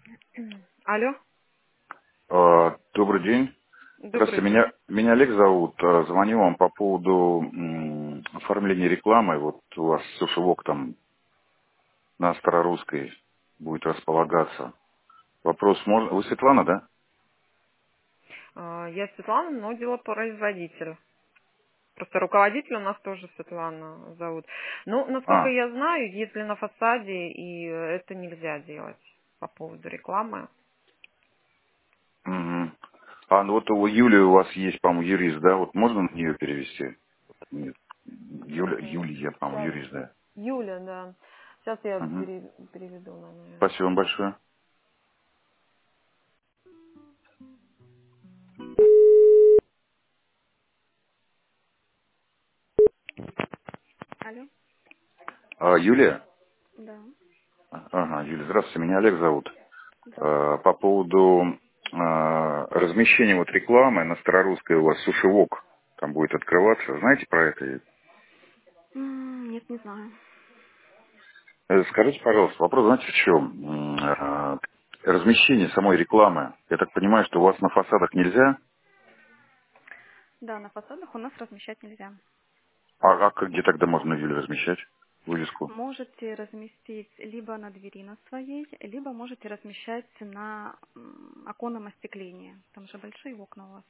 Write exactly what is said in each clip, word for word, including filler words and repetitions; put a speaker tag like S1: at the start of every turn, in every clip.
S1: Алло,
S2: А, Добрый день.
S1: добрый
S2: Здравствуйте,
S1: день.
S2: меня, меня Олег зовут. А, Звоню вам по поводу м, оформления рекламы. Вот у вас сушевок там на Старорусской будет располагаться. Вопрос, можно... Вы Светлана, да?
S1: А, Я Светлана, но делопроизводитель. Просто руководитель у нас тоже Светлана зовут. Ну, насколько
S2: А,
S1: я знаю, если на фасаде, и это нельзя делать по поводу рекламы.
S2: мгм. А, ну вот у Юли у вас есть, по-моему, юрист, да? Вот можно на нее перевести? Нет. Юля, Юлия, по-моему,
S1: Сейчас,
S2: юрист, да.
S1: Юля, да. Сейчас я
S2: Мгм.
S1: пере- переведу на нее.
S2: Спасибо вам большое.
S1: Алло,
S2: А, Юлия?
S1: да,
S2: Ага, Юлия, здравствуйте, меня Олег зовут.
S1: да.
S2: Э, по поводу э, размещения вот рекламы на Старорусской у вас сушевок там будет открываться. Знаете про это?
S1: М, Нет, не знаю.
S2: Э, Скажите, пожалуйста, вопрос, знаете, в чем? М, э, Размещение самой рекламы. Я так понимаю, что у вас на фасадах нельзя,
S1: Да, на фасадах у нас размещать нельзя.
S2: а, а как- где тогда можно ее размещать? Вывеску.
S1: Можете разместить либо на двери на своей, либо можете размещать на м, оконном остеклении. Там же большие окна у вас.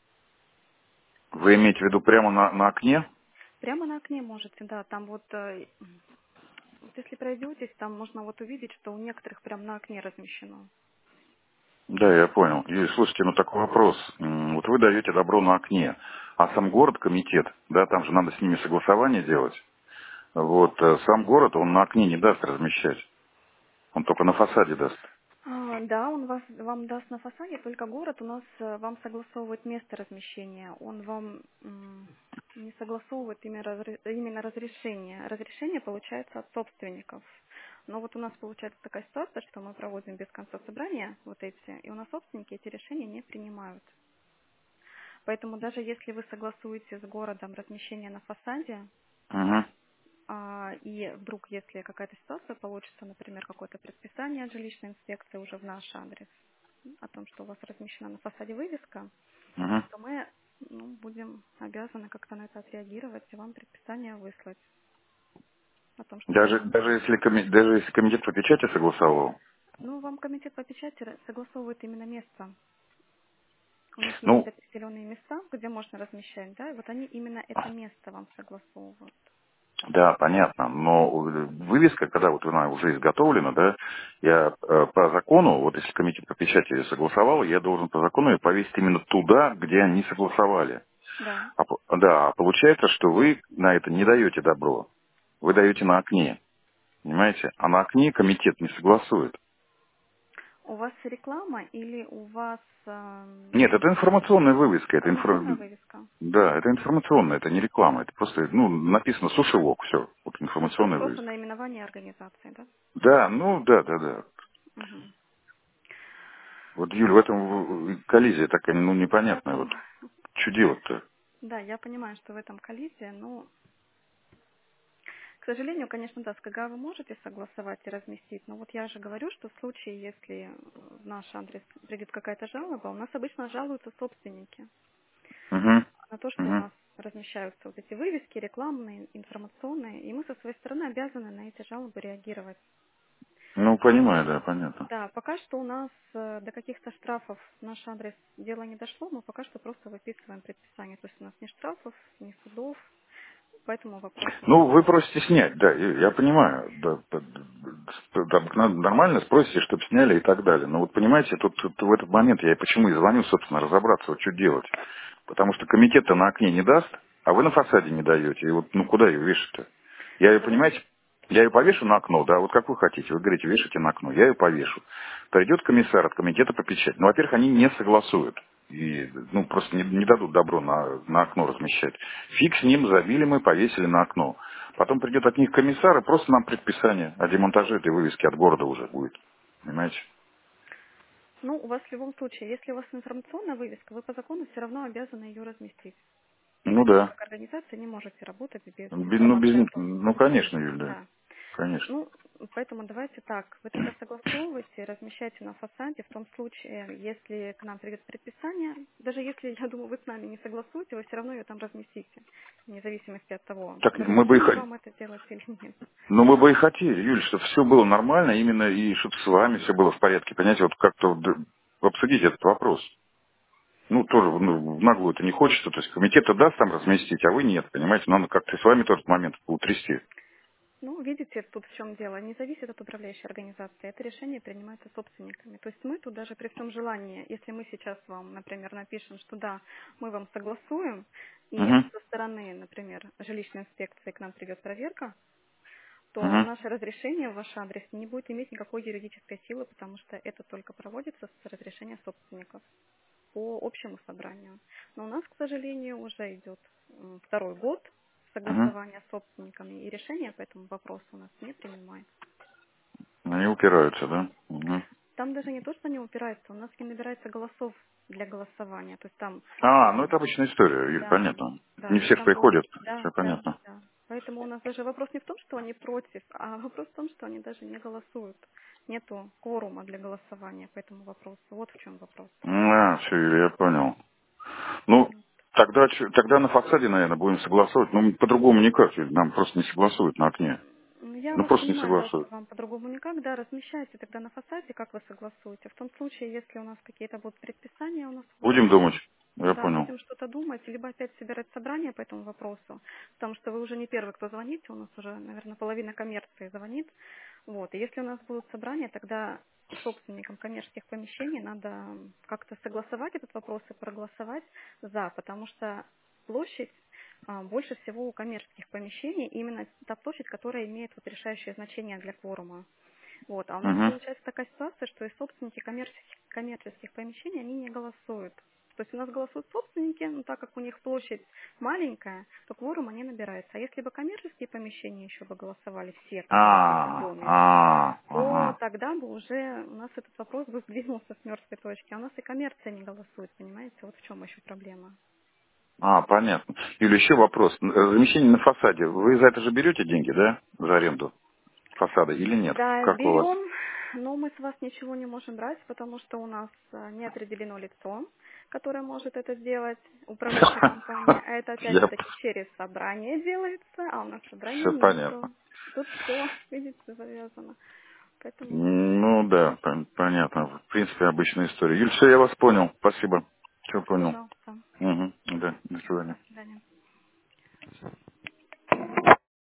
S2: Вы имеете в виду прямо на, на окне?
S1: Прямо на окне можете, да. Там вот, э, вот если пройдетесь, там можно вот увидеть, что у некоторых прям на окне размещено.
S2: Да, я понял. Юрий, слушайте, ну такой вопрос. М, Вот вы даете добро на окне, а сам город, комитет, да, там же надо с ними согласование делать. Вот, э, сам город, он на окне не даст размещать. Он только на фасаде даст.
S1: А, да, он вас, вам даст на фасаде, только город у нас э, вам согласовывает место размещения. Он вам м, не согласовывает именно, разре- именно разрешение. Разрешение получается от собственников. Но вот у нас получается такая ситуация, что мы проводим без конца собрания вот эти, и у нас собственники эти решения не принимают. Поэтому даже если вы согласуете с городом размещение на фасаде,
S2: Угу.
S1: а, и вдруг, если какая-то ситуация получится, например, какое-то предписание от жилищной инспекции уже в наш адрес о том, что у вас размещена на фасаде вывеска,
S2: Угу.
S1: то мы ну, будем обязаны как-то на это отреагировать и вам предписание выслать о том, что
S2: Даже,
S1: ваша...
S2: даже, если коми- даже если комитет по печати согласовал,
S1: Ну, вам комитет по печати ра- согласовывает именно место. У них есть
S2: ну,
S1: определенные места, где можно размещать, да, и вот они именно это место вам согласовывают.
S2: да, понятно, но э, вывеска, когда вот она уже изготовлена, да, я э, по закону, вот если комитет по печати её согласовал, я должен по закону ее повесить именно туда, где они согласовали.
S1: Да.
S2: А, по- да, а получается, что вы на это не даете добро. Вы даете на окне, понимаете? А на окне комитет не согласует.
S1: У вас реклама или у вас эм,
S2: Нет, это информационная вывеска. Это инфра...
S1: информационная вывеска?
S2: Да, это информационная, это не реклама. Это просто, ну, написано сушевок, все. Вот
S1: То есть у вас
S2: информационная
S1: просто
S2: вывеска.
S1: наименование организации, да?
S2: Да, ну, да, да, да.
S1: Мгм.
S2: Вот, Юль, в этом в- коллизия такая, ну, непонятная. Вот, что делать-то?
S1: Да, я понимаю, что в этом коллизия, но, к сожалению, конечно, да, с КГА вы можете согласовать и разместить, но вот я же говорю, что в случае, если в наш адрес придет какая-то жалоба, у нас обычно жалуются собственники
S2: Угу,
S1: на то, что у
S2: угу.
S1: нас размещаются вот эти вывески рекламные, информационные, и мы со своей стороны обязаны на эти жалобы реагировать.
S2: Ну, понимаю, да, понятно.
S1: Да, пока что у нас э, до каких-то штрафов наш адрес дело не дошло, мы пока что просто выписываем предписание. То есть у нас ни штрафов, ни судов по этому вопросу
S2: Ну,
S1: нет.
S2: вы просите снять, да, я я понимаю, да, п- п- да, надо нормально спросите, чтобы сняли и так далее. Но вот понимаете, тут, тут в этот момент я и почему и звоню, собственно, разобраться, вот что делать. Потому что комитет-то на окне не даст, а вы на фасаде не даете. И вот, ну, куда ее вешать-то? Я
S1: Ну
S2: ее,
S1: давайте,
S2: понимаете, я ее повешу на окно, да, вот как вы хотите. Вы говорите, вешайте на окно, я ее повешу. Придет комиссар от комитета по печати. Ну, во-первых, они не согласуют. И, ну, просто не, не дадут добро на, на окно размещать. Фиг с ним, забили мы, повесили на окно. Потом придет от них комиссар, и просто нам предписание о демонтаже этой вывески от города уже будет. Понимаете?
S1: ну у вас в любом случае, если у вас информационная вывеска, вы по закону все равно обязаны ее разместить. То
S2: Ну
S1: есть вы
S2: да.
S1: как организация не можете работать без
S2: Без- Ну, без,
S1: информации о
S2: них-
S1: том.
S2: ну конечно, Юль, да.
S1: Да.
S2: Конечно.
S1: Ну, Поэтому давайте так, вы тогда согласовывайте, размещайте на фасаде. В том случае, если к нам придет предписание, даже если, я думаю, вы с нами не согласуете, вы все равно ее там разместите, вне зависимости от того,
S2: Так мы бы и
S1: разрешили
S2: х-
S1: вам это делать или нет.
S2: ну, мы бы и хотели, Юль, чтобы все было нормально, именно и чтобы с вами все было в порядке. Понимаете, вот как-то вот, д- обсудить этот вопрос. Ну, тоже ну, в наглую это не хочется. То есть комитет даст там разместить, а вы нет, понимаете. Надо как-то с вами тот момент утрясти.
S1: Ну, видите, тут в чем дело. Не зависит от управляющей организации. Это решение принимается собственниками. То есть мы тут даже при всем желании, если мы сейчас вам, например, напишем, что да, мы вам согласуем, и
S2: Угу,
S1: со стороны, например, жилищной инспекции к нам придет проверка, то
S2: угу.
S1: наше разрешение в ваш адрес не будет иметь никакой юридической силы, потому что это только проводится с разрешения собственников по общему собранию. Но у нас, к сожалению, уже идет м, второй год
S2: Угу.
S1: согласования с собственниками, и решение по этому вопросу у нас не принимается.
S2: Они упираются, да? Угу.
S1: Там даже не то, что не упирается, у нас не набирается голосов для голосования. То есть там,
S2: А, ну
S1: м,
S2: это обычная история, Юль,
S1: да,
S2: понятно.
S1: да,
S2: Не
S1: то есть
S2: всех
S1: там будет,
S2: приходят,
S1: да,
S2: все
S1: да,
S2: понятно.
S1: да. Поэтому у нас даже вопрос не в том, что они против, а вопрос в том, что они даже не голосуют. Нету кворума для голосования по этому вопросу. Вот в чем вопрос.
S2: А, все, Юль, я понял. Ну, тогда, чё- тогда на фасаде, наверное, будем согласовывать. Ну, по-другому никак, Юль, нам просто не согласуют на окне.
S1: Ну, я
S2: Ну,
S1: вас
S2: просто не
S1: понимаю, да, что
S2: согласуют.
S1: вам по-другому никак, да, размещайте тогда на фасаде, как вы согласуете. В том случае, если у нас какие-то будут предписания у нас уже,
S2: Будем думать. Я
S1: да,
S2: понял.
S1: будем что-то думать, либо опять собирать собрание по этому вопросу, потому что вы уже не первый, кто звонит, у нас уже, наверное, половина коммерции звонит. Вот, и если у нас будут собрания, тогда собственникам коммерческих помещений надо как-то согласовать этот вопрос и проголосовать за, потому что площадь а, больше всего у коммерческих помещений именно та площадь, которая имеет вот решающее значение для кворума. Вот. А у нас
S2: Угу.
S1: получается такая ситуация, что и собственники коммерческих, коммерческих помещений, они не голосуют. То есть у нас голосуют собственники, но так как у них площадь маленькая, то кворума не набирается. А если бы коммерческие помещения еще бы голосовали все, которые в этом
S2: А,
S1: доме,
S2: а,
S1: то
S2: ага.
S1: тогда бы уже у нас этот вопрос бы сдвинулся с мертвой точки. А у нас и коммерция не голосует, понимаете? Вот в чем еще проблема.
S2: А, понятно. Юля, еще вопрос. Н- Размещение на фасаде. Вы за это же берете деньги, да? За аренду фасада или нет?
S1: Да,
S2: Как у вас?
S1: берем, но мы с вас ничего не можем брать, потому что у нас э, не определено лицо, которое может это сделать, управляющая компания, а это опять же
S2: Я...
S1: таки через собрание делается, а у нас собрания
S2: Все
S1: нету.
S2: понятно.
S1: Тут все, видите, завязано. Поэтому,
S2: Ну да, пон- понятно. В принципе, обычная история. Юль, все, я вас понял. Спасибо. Все понял.
S1: пожалуйста.
S2: Угу. Да, до свидания.